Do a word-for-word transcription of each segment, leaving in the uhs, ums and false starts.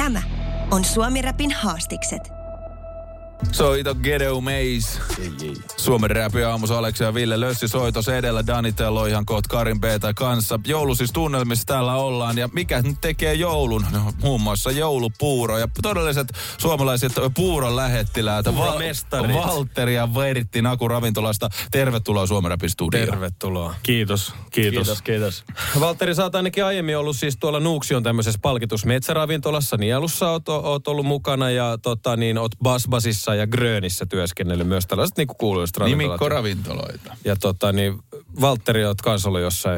Tämä on Suomi-räpin haastikset. Soito Gedeu Meis. Suomen räpi aamussa Aleksi ja Ville Lössi soitos edellä. Danitello ihan kohta Karin B:tä kanssa. Joulu siis tunnelmissa täällä ollaan. Ja mikä nyt tekee joulun? No, muun muassa joulupuuro. Ja todelliset suomalaiset puuron lähettiläät. Puuromestarit. Valtteri ja Vertti Naku ravintolasta. Tervetuloa Suomen räpin studioon. Tervetuloa. Kiitos, kiitos. Kiitos, kiitos. Valtteri, sä oot ainakin aiemmin ollut siis tuolla Nuuksion tämmöisessä palkitusmetsäravintolassa. Nielussa oot, oot ollut mukana ja tota, niin, oot Basbasissa ja Grönissä työskennellyt myös tällaiset niinku kuuluiset ravintolat. Nimikko-ravintoloita. Ja tota niin, Valtteri oot kans ollut jossain.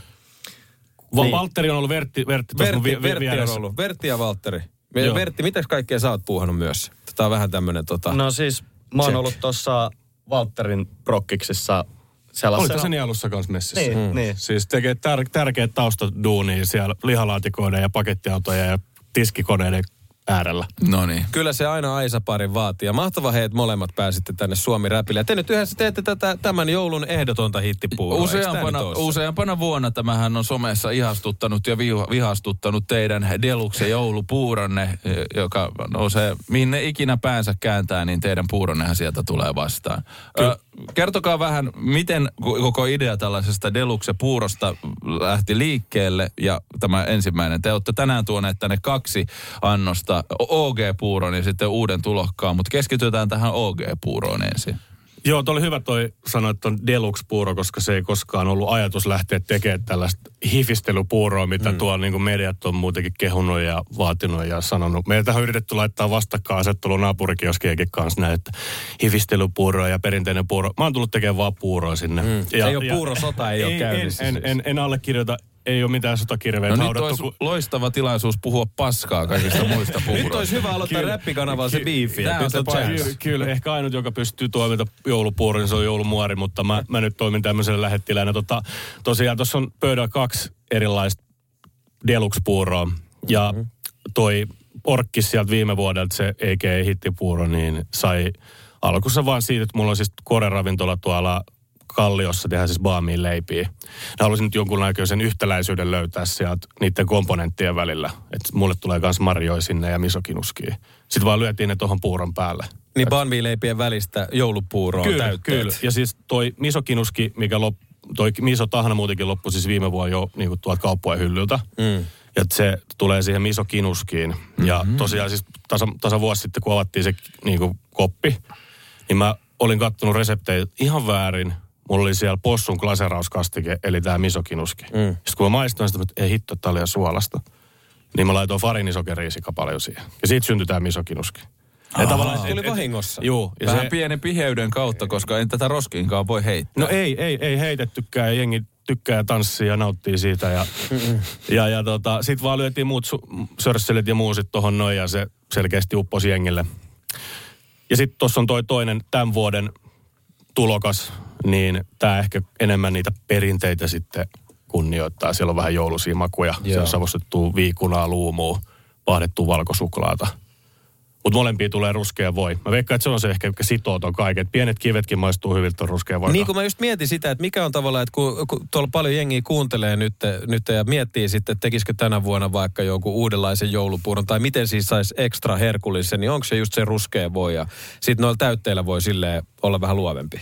Va- niin. Valtteri on ollut Vertti, Vertti, Vertti, vi- vi- Vertti on ollut. Vertti ja Valtteri. Joo. Vertti, mitäs kaikkea sä oot puuhannut myös? Tätä on vähän tämmönen tota... No siis mä oon check. ollut tuossa Valtterin prokkiksissa sellaisena... Oliko se Nielussa kanssa messissä? Niin, mm. niin. Siis tekee tär- tärkeät taustaduunia siellä lihalaatikoiden ja pakettiautojen ja tiskikoneiden äärellä. No niin. Kyllä se aina Aisa-parin vaatii. Ja mahtava heet molemmat pääsitte tänne Suomi-räpille. Ja te nyt yhdessä teette tätä, tämän joulun ehdotonta hittipuuroa. Useampana, useampana vuonna tämähän on somessa ihastuttanut ja viha, vihastuttanut teidän Deluxe joulupuuronne, joka no se, mihin ne ikinä päänsä kääntää, niin teidän puuronnehan sieltä tulee vastaan. Ö, kertokaa vähän, miten koko idea tällaisesta Deluxe-puurosta lähti liikkeelle ja tämä ensimmäinen. Te olette tänään tuoneet tänne kaksi annosta. O G-puuron ja sitten uuden tulokkaan, mutta keskitytään tähän O G-puuroon ensin. Joo, toi oli hyvä toi sanoa, että on Deluxe-puuro, koska se ei koskaan ollut ajatus lähteä tekemään tällaista hifistelypuuroa, mitä mm. tuolla niin mediat on muutenkin kehunut ja vaatinut ja sanonut. Meiltä on yritetty laittaa vastakkainasettelu naapurikioskienkin kanssa näin, että hifistelypuuroa ja perinteinen puuro. Mä oon tullut tekemään vaan puuroa sinne. Mm. Ja, ei ole puurosota, ei, ei ole käynnissä. En, en, en, en allekirjoita. Ei ole mitään sotakirveitä no haudattu. nyt olisi loistava tilaisuus puhua paskaa kaikista muista puuroista. Nyt olisi hyvä aloittaa räppikanavalla se biifi. Kyllä, kyllä, ehkä ainut, joka pystyy toimita joulupuurin, niin se on joulumuori, mutta mä, mä nyt toimin tämmöisellä lähettiläänä. Tota, tosiaan tuossa on pöydällä kaksi erilaista Deluxe-puuroa. Ja toi Orkkis sieltä viime vuodelta, se A K A-hittipuuro, niin sai alkussa vaan siitä, että mulla on siis Kore-ravintola tuolla Kalliossa, tehdään siis baamiin leipiä. Ja haluaisin nyt jonkunlaisen yhtäläisyyden löytää sieltä niiden komponenttien välillä. Että mulle tulee myös marjoja sinne ja misokinuskia. Sitten vaan lyötiin ne tuohon puuron päälle. Niin baamileipien välistä joulupuuroa kyllä, täytteet. Kyllä, ja siis toi misokinuski, mikä lop, toi misotahna muutenkin loppui siis viime vuonna jo niin kuin tuolta kauppojen hyllyltä. Mm. Ja se tulee siihen misokinuskiin. Mm-hmm. Ja tosiaan siis tasa, tasa vuosi sitten, kun avattiin se niin kuin koppi, niin mä olin kattonut reseptejä ihan väärin. Mulla oli siellä possun glaserauskastike, eli tää misokinuski. Mm. Sitten kun mä maistoin sitä, että ei hitto, tää oli jo suolasta. Niin mä laitoin farinisokeriisika paljon siihen. Ja siitä syntyi tää misokinuski. Ja tavallaan se tuli vahingossa. Juu. Ja vähän se, pienen piheyden kautta, koska en tätä roskiinkaan voi heittää. No ei, ei, ei heitettykään. Jengi tykkää tanssia ja nauttii siitä. Ja, ja, ja tota, sit vaan lyötiin muut su- sörsselit ja muusit tohon noin ja se selkeästi upposi jengille. Ja sit tossa on toi toinen tämän vuoden tulokas, niin tää ehkä enemmän niitä perinteitä sitten kunnioittaa. Siellä on vähän jouluisia makuja. Joo. Siellä on savustettua viikunaa, luumua, vaahdettua valkosuklaata. Mutta molempia tulee ruskea voi. Mä veikkaan, että se on se ehkä, joka sitoo ton kaiken. Pienet kivetkin maistuu hyviltä ton ruskea voita. Niin kuin mä just mietin sitä, että mikä on tavallaan, että kun, kun tuolla paljon jengiä kuuntelee nyt, nyt ja miettii sitten, että tekisikö tänä vuonna vaikka jonkun uudenlaisen joulupuuron, tai miten siis saisi ekstra herkullisen, niin onko se just se ruskea voi, ja sitten noilla täytteillä voi silleen olla vähän luovempi.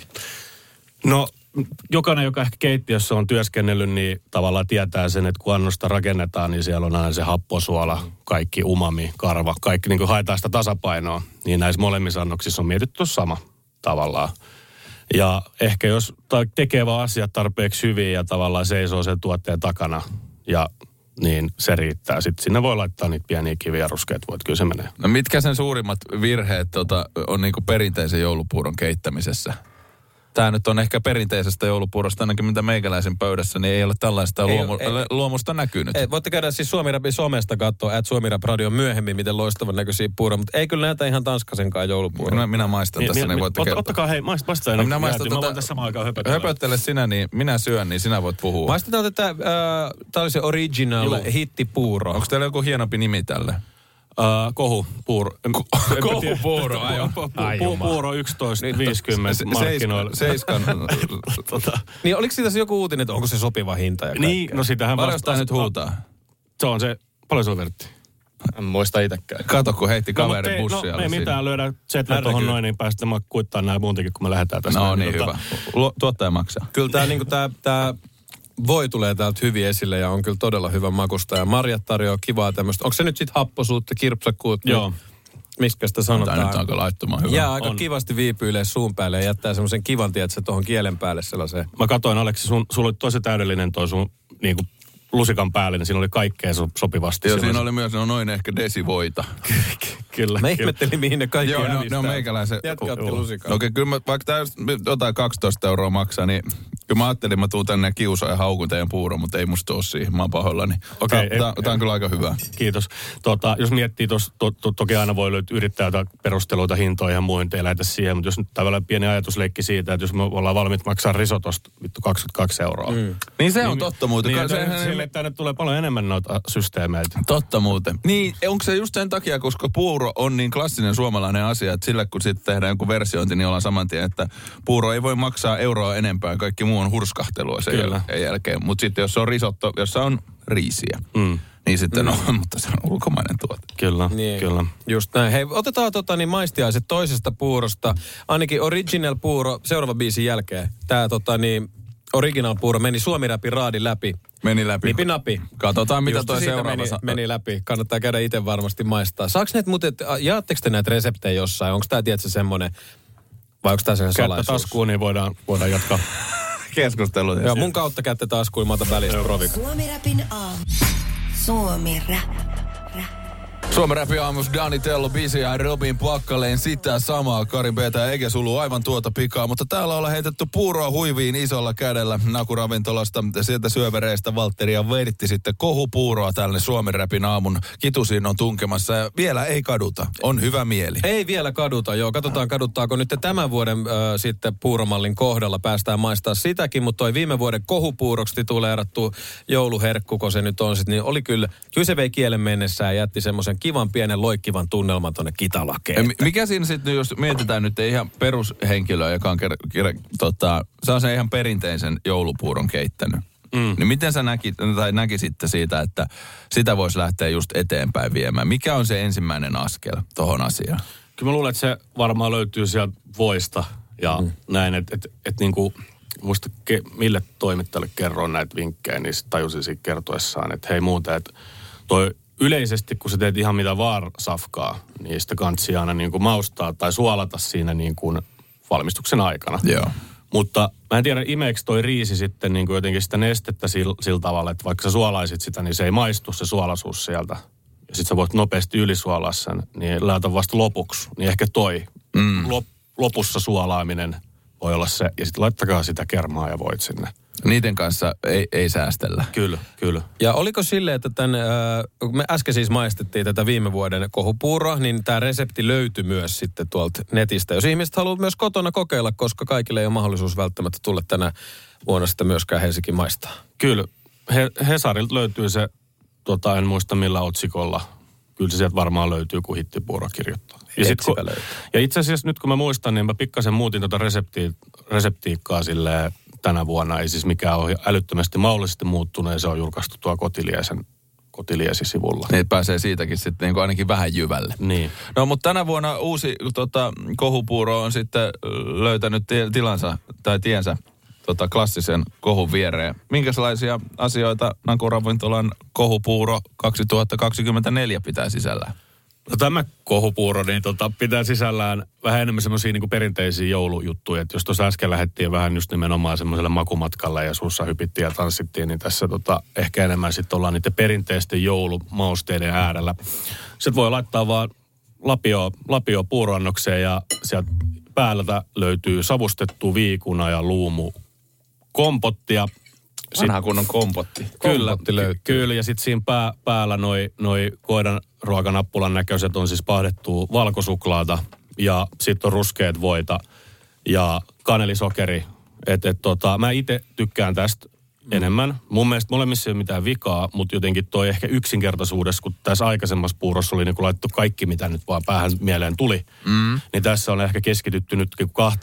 No, jokainen, joka ehkä keittiössä on työskennellyt, niin tavallaan tietää sen, että kun annosta rakennetaan, niin siellä on aina se happosuola, kaikki umami, karva, kaikki niin kuin haetaan sitä tasapainoa. Niin näissä molemmissa annoksissa on mietitty sama tavallaan. Ja ehkä jos tekee vaan asiat tarpeeksi hyvin ja tavallaan seisoo sen tuotteen takana, ja niin se riittää. Sitten sinne voi laittaa niitä pieniä kiviä ruskeat voit, kyllä se menee. No mitkä sen suurimmat virheet tota, on niin kuin perinteisen joulupuuron keittämisessä? Tämä nyt on ehkä perinteisestä joulupuurosta, ainakin mitä meikäläisen pöydässä, niin ei ole tällaista ei, luomu, ei, luomusta näkynyt. Ei, voitte käydä siis Suomi-Rapin somesta katsoa, että Suomi-Rap Radio myöhemmin, miten loistavan näköisiä puuroja, mutta ei kyllä näytä ihan tanskasenkaan joulupuuroja. Minä, minä maistan niin, tässä, niin, niin voitte ot, kertoa. Ottakaa hei, maist, maistaa ennen. Minä maistan tota, mä voin tässä samaan aikaan höpötellä. Höpöttele sinä, niin minä syön, niin sinä voit puhua. Maistetaan tätä, äh, tämä oli se original Juu. hittipuuro. Onko teillä joku hienompi nimi tälle? Uh, kohu, puuro. Kohu, puuro, aivan. Puuro yksitoista viisikymmentä markkinoilla. Seiskan. tota. Niin oliko siitä se joku uutinen, että onko se sopiva hinta? Ja niin, no sitähän paljon sitä nyt huutaa? Se on se, paljon se on vertti? En muista itsekään. Kato, kun heitti kaverin no, bussia. No, ei mitään, lyödään setä tuohon noin, niin päästään kuittaa nämä muutenkin, kun me lähdetään tästä. No niin, tota... hyvä. Lu- tuottaja maksaa. Kyllä tämä niinku tää, tää voi tulee täältä hyvin esille ja on kyllä todella hyvä makusta. Ja marjat tarjoaa kivaa tämmöistä. Onko se nyt sitten happosuutta, kirpsakkuutta? Joo. Miskä sitä sanotaan? Tämä nyt on aika laittoman hyvä. Jää aika on. kivasti viipyilee suun päälle ja jättää semmoisen kivan, tiedätkö, tuohon kielen päälle sellaiseen. Mä katsoin, Aleksi, sun, sulla oli tosi täydellinen toi sun niin kuin lusikan päälle, niin siinä oli kaikkea so, sopivasti. Joo, siinä oli myös no, noin ehkä desivoita. Kyllä. Mä ihmettelin, mihin ne kaikki Joo, hävistää. no, no meikäläisen. Jätkä otti lusikan. No okei, kyllä mä, vaikka tämä jotain kaksitoista euroa maksaa, niin kyllä mä ajattelin, mä tuun tänne kiusaan ja haukun teidän puuron, mutta ei musta ole siihen, mä oon pahoillani. Okei, Tämä ei- on kyllä aika hyvä. Kiitos. Tota, jos miettii, tos, to, to, toki aina voi löytyä yrittää jotain perusteluita, hintoja ja muihin, te ei lähetä siihen, mutta jos nyt tavallaan pieni ajatusleikki siitä, että jos me ollaan valmiit maksaa risotosta vittu kaksikymmentäkaksi euroa. Mm. Niin se on totta muuten. Niin, Ka- sehän... sehän- sille, että tänne tulee paljon enemmän noita systeemeitä. Totta muuten. Niin, onko se just sen takia, koska puuro on niin klassinen suomalainen asia, että sillä kun sitten tehdään joku versiointi, niin ollaan saman tien, että puuro ei voi maksaa euroa enempää, kaikki muu on hurskahtelua sen Kyllä. jäl- jälkeen. Mutta sitten jos se on risotto, jossa on riisiä, Mm. niin sitten no, mutta se on ulkomainen tuote. Kyllä, Niin, kyllä. just näin. Hei, otetaan tota, niin maistiaiset toisesta puurosta. Ainakin original puuro seuraava biisin jälkeen. Tää tota, niin, original puuro meni Suomi-räpin raadin läpi. Meni läpi. Nipi napi. Katsotaan, mitä Just toi siitä seuraava meni, sa- meni läpi. Kannattaa käydä itse varmasti maistaa. Saaks näitä muuten, jaatteko te näitä reseptejä jossain? Onko tää, tiedätkö, semmoinen, vai onko tää se Kättä salaisuus? taskuun, niin voidaan, voidaan jatkaa. keskustelu. Joo, mun kautta kättä taskuun, mä otan välistä provik. Suomi Rapin aamu. Suomi Rap. Rap. Suomen Räpi aamus, Dani Tello, Bisi ja Robin Pakkaleen sitä samaa. Karin Peetä ja Ege Sulu aivan tuota pikaa, mutta täällä ollaan heitetty puuroa huiviin isolla kädellä Nakuravintolasta. Sieltä syövereistä Valtteria veritti sitten kohupuuroa tälle Suomen Räpin aamun. Kitusiin on tunkemassa ja vielä ei kaduta. On hyvä mieli. Ei vielä kaduta, joo. Katsotaan, kaduttaako nyt tämän vuoden äh, sitten puuromallin kohdalla. Päästään maistaa sitäkin, mutta toi viime vuoden kohupuuroksi tituleerattu jouluherkku, kun se nyt on sit, niin oli kyllä, kyllä se vei kielen mennessään ja jätti semmoisen kivan pienen loikkivan tunnelman tonne Kitalakeen. Ja mikä siinä sitten, jos mietitään nyt ihan perushenkilöä, joka on ker- ker- tota, se on se ihan perinteisen joulupuuron keittänyt. Mm. Niin miten sä näkit, tai näkisitte siitä, että sitä voisi lähteä just eteenpäin viemään? Mikä on se ensimmäinen askel tohon asiaan? Kyllä mä luulen, että se varmaan löytyy sieltä voista ja mm. näin, että et, et niinku, muista ke, mille toimittajalle kerroin näitä vinkkejä, niin sit tajusin siitä kertoessaan, että hei muuta, että toi yleisesti, kun sä teet ihan mitä vaan safkaa, niin sitä kansi aina niin kuin maustaa tai suolata siinä niin kuin valmistuksen aikana. Joo. Mutta mä en tiedä, imeekö toi riisi sitten niin kuin jotenkin sitä nestettä sillä, sillä tavalla, että vaikka sä suolaisit sitä, niin se ei maistu se suolaisuus sieltä. Ja sit sä voit nopeasti ylisuolaa sen, niin laita vasta lopuksi. Niin ehkä toi mm. lop, lopussa suolaaminen voi olla se. Ja sitten laittakaa sitä kermaa ja voit sinne. Niiden kanssa ei, ei säästellä. Kyllä, kyllä. Ja oliko silleen, että tämän, äh, me äsken siis maistettiin tätä viime vuoden kohupuuroa, niin tämä resepti löytyi myös sitten tuolta netistä. Jos ihmiset haluaa myös kotona kokeilla, koska kaikille ei ole mahdollisuus välttämättä tulla tänä vuonna sitä myöskään Helsinkiin maistaa. Kyllä. He, Hesarilta löytyy se, tota, en muista millä otsikolla. Kyllä se sieltä varmaan löytyy, kun hittipuuro kirjoittaa. Ja, sit, kun, ja itse asiassa nyt kun mä muistan, niin mä pikkasen muutin tuota resepti, reseptiikkaa silleen tänä vuonna. Ei siis mikään ole älyttömästi maullisesti muuttunut ja se on julkaistu tuo Kotiliesen, Kotiliesi-sivulla. Niin pääsee siitäkin sitten niin kuin ainakin vähän jyvälle. Niin. No mutta tänä vuonna uusi tota, kohupuuro on sitten löytänyt tilansa tai tiensä tota, klassisen kohun viereen. Minkälaisia asioita Nakuravintolan kohupuuro kaksituhattakaksikymmentäneljä pitää sisällään? No tämä kohupuuro niin tota, pitää sisällään vähän enemmän semmoisia niin kuin perinteisiä joulujuttuja. Että jos tuossa äsken lähdettiin vähän just nimenomaan semmoiselle makumatkalle ja suussa hypittiin ja tanssittiin, niin tässä tota, ehkä enemmän sitten ollaan niiden perinteisten joulumausteiden äärellä. Sitten voi laittaa vaan lapio, lapio puuroannokseen ja sieltä päältä löytyy savustettu viikuna ja luumu kompottia. Vanha kunnon kompotti. Kyllä, Kompotti löytyy. kyllä, ja sitten siinä pää, päällä noi, noi koidan ruokanappulan näköiset on siis pahdettua valkosuklaata ja sitten on ruskeat voita ja kanelisokeri. Et, et, tota, mä itse tykkään tästä mm. enemmän. Mun mielestä molemmissa ei ole mitään vikaa, mutta jotenkin toi ehkä yksinkertaisuudessa, kun tässä aikaisemmassa puurossa oli niin laittu kaikki, mitä nyt vaan päähän mieleen tuli, mm. niin tässä on ehkä keskitytty nyt kahteen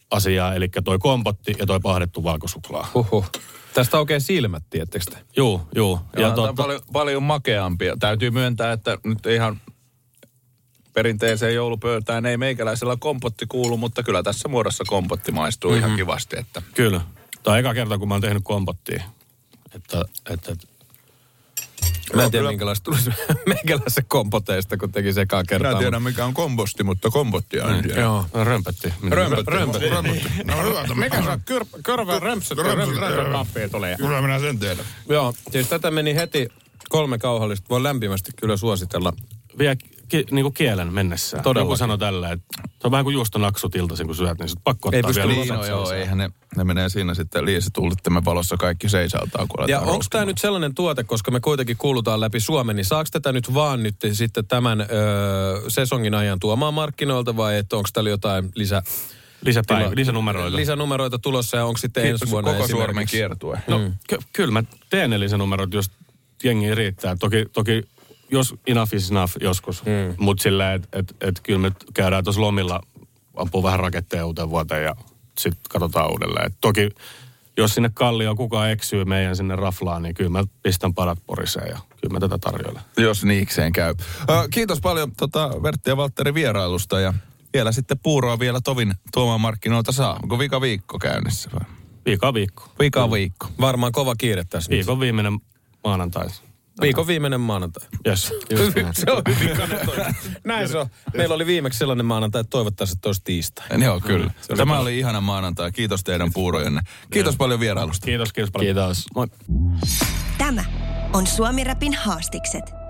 asiaa, eli toi kompotti ja toi pahdettu valkosuklaa. Huhhuh. Tästä oikein silmät, tiettekö te? Juu, juu. Ja, ja totta, paljon, paljon makeampia. Täytyy myöntää, että nyt ihan perinteiseen joulupöytään ei meikäläisellä kompotti kuulu, mutta kyllä tässä muodossa kompotti maistuu mm-hmm. ihan kivasti. Että. Kyllä. Tämä on eka kerta, kun mä oon tehnyt kompottia. Että, että, Mä en tiedä, minkälaista tulisi meikäläisen kompoteista, kun teki sekaan kertaa. Minä tiedän, mikä on komposti, mutta kompottia en tiedä. Joo. Römpötti. Römpötti. Römpötti. No hyvä. Mikä se on? Körvän römpsötti. Römpökappia tulee. Kyllä minä sen tiedän. Joo, siis tätä meni heti kolme kauhallista. Voi lämpimästi kyllä suositella. Vie ki, niinku kielen mennessään. Todellakin. Joku sanoi tällä, että se on vähän kuin juustonaksut iltaisin, kun syöt, niin sit pakko ottaa Ei pysty vielä Niin, lisäksi. no, joo, eihän ne, ne menee siinä sitten liisituulittimen valossa kaikki seisaltaa, kun Ja aletaan onko tämä rouskimaan. nyt sellainen tuote, koska me kuitenkin kuulutaan läpi Suomen, niin saako tätä nyt vaan nyt sitten tämän öö, sesongin ajan tuomaan markkinoilta vai että onko täällä jotain lisä... Lisäpäivä, lisänumeroita. Lisänumeroita tulossa ja onko sitten Kiitos, ensi vuonna koko Suomen esimerkiksi... kiertue. No, mm. ky- kyllä mä teen ne lisänumerot, jos jengi riittää. Toki, toki jos enough is enough joskus. Mm. Mutta silleen, että et, et kyllä me käydään tuossa lomilla, ampuu vähän raketteja uuteen vuoteen ja sitten katsotaan uudelleen. Et toki jos sinne Kallioon kukaan eksyy meidän sinne raflaan, niin kyllä mä pistän padat poriseen ja kyllä mä tätä tarjoilen. Jos niikseen käy. Ö, kiitos paljon tota, Vertti ja Valtteri vierailusta ja vielä sitten puuroa vielä tovin tuomaan markkinoilta saa. Onko vika viikko käynnissä vai? Viikon viikko. Vika viikko. Varmaan kova kiire tässä nyt. Viikon viimeinen maanantai. Viikon viimeinen maanantai. Yes. Se on hyvin kannattoa. Näin se on. Meillä oli viimeksi sellainen maanantai, että toivottavasti, että olisi tiistai. Joo, kyllä. Tämä oli ihana maanantai. Kiitos teidän puurojenne. Kiitos paljon vierailusta. Kiitos, kiitos paljon. Kiitos. Moi. Tämä on Suomi Rapin haastikset.